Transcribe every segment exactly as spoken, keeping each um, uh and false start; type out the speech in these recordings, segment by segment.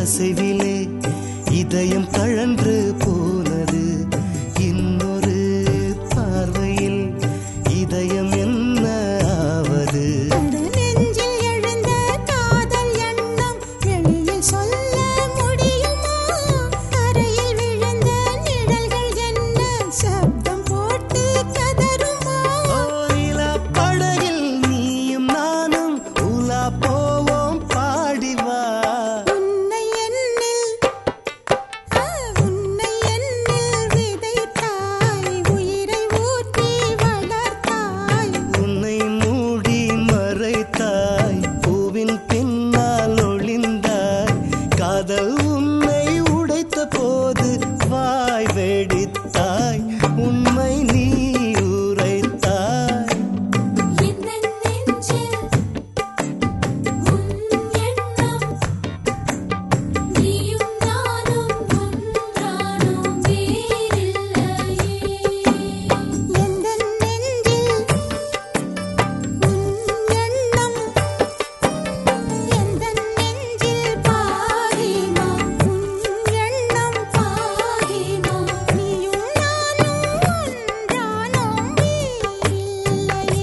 அசைவிலே இதயம் தழன்று போனது. இன்னொரு பார்வையில் இதயம் என்ன ஆவது? நெஞ்சில் எழுந்த காதல் எண்ணம் வெளியில் சொல்ல முடியுமா? கரையில் விழுந்த நிழல்கள் என்ன சப்தம் போட்டு கதறுமா? ஓரிலா படகில் நீயும் நானும் உலா போவோம், பாடிவா. உன்னை என்னில் உன்னை என்னில் விதைத்தாய், உயிரை ஊற்றி வளர்த்தாய். உன்னை மூடி மறைத்தாய், பூவின் பின்னால் ஒளிந்தாய். காதல் உன்னை உடைத்த போது வாய் வெடித்தாய், உண்மை நீ உரைத்தாய். இந்த நெஞ்சில் உன் எண்ணம் நீயும் நானும் ஒன்றானோம் வேறில்லையே. எந்த நெஞ்சில் உன் எண்ணம் எந்த நெஞ்சில் பாதிமா உன் எண்ணம் பாதிமா நீயும் நானும் ஒன்றானோம் வேறில்லையே.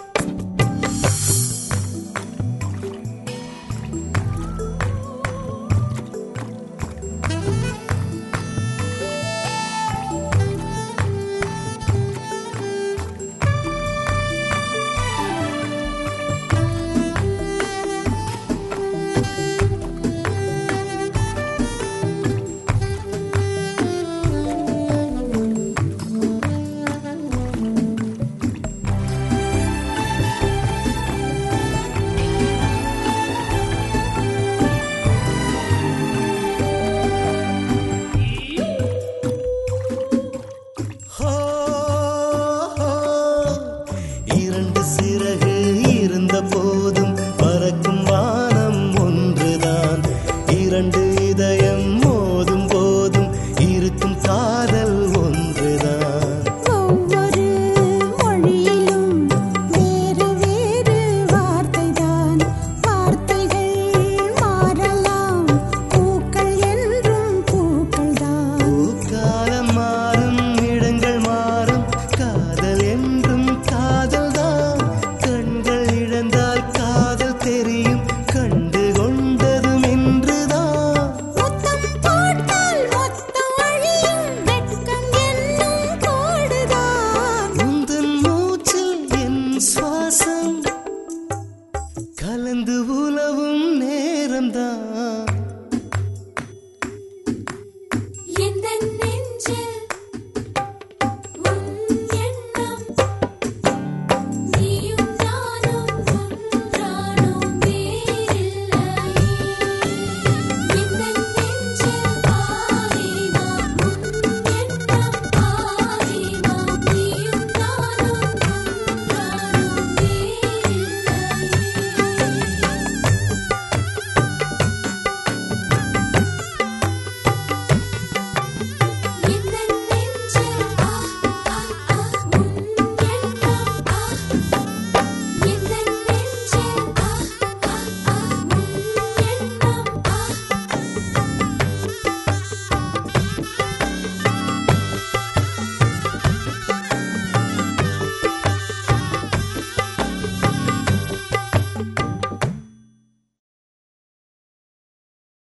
ஹோ, ஹோ. இரண்டு சிறகு இருந்த போதும் பறக்கும் வானம் ஒன்றுதான். இரண்டு